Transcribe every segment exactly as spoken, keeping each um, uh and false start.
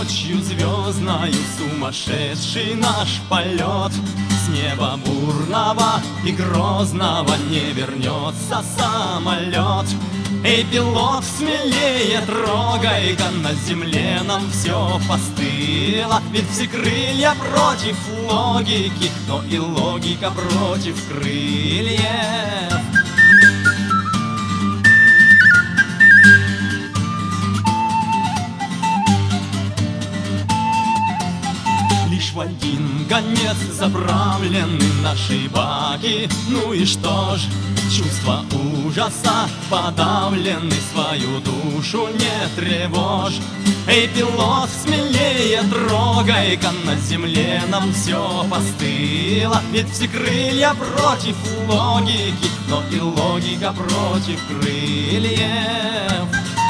ночью звездною сумасшедший наш полет. С неба бурного и грозного не вернется самолет. Эй, пилот, смелее трогай-ка, на земле нам все постыло. Ведь все крылья против логики, но и логика против крыльев. Лишь в один конец заправлены наши баки. Ну и что ж, чувства ужаса подавлены, свою душу не тревожь. Эй, пилот, смелее трогай-ка, на земле нам все постыло. Ведь все крылья против логики, но и логика против крыльев.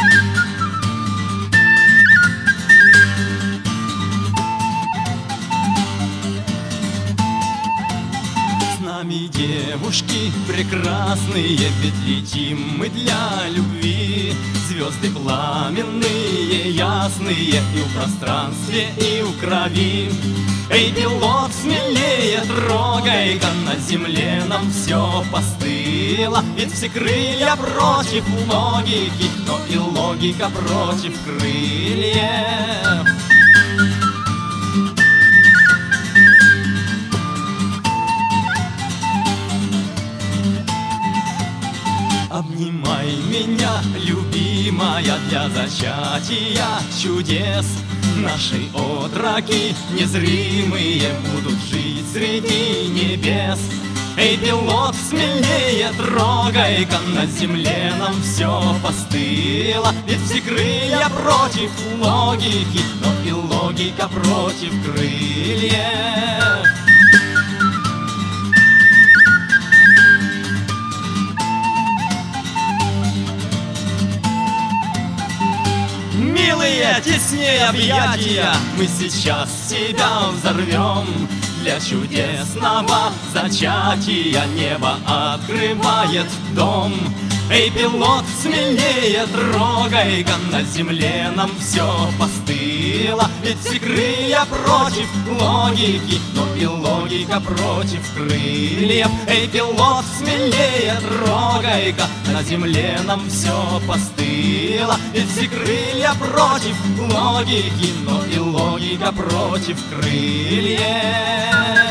С нами девушки прекрасные, ведь летим мы для любви. Звезды пламенные, ясные, и в пространстве, и в крови. Эй, пилот, смелее трогай-ка, на земле нам все постыло. Ведь все крылья против логики, но и логика против крыльев. Обнимай меня, любимая, для зачатия чудес. Наши отроки незримые будут жить среди небес. Эй, пилот, смелее трогай-ка, на земле нам все постыло. Ведь все крылья против логики, но и логика против крыльев. Милые, теснее объятия, мы сейчас себя взорвем. Для чудесного зачатия небо открывает дом. Эй, пилот, смелее трогай-ка, на земле нам все постыло. Ведь все крылья против логики, но и логика против крыльев. Эй, пилот, смелее трогай-ка, на земле нам все постыло. Ведь все крылья против логики, но и логика против крыльев.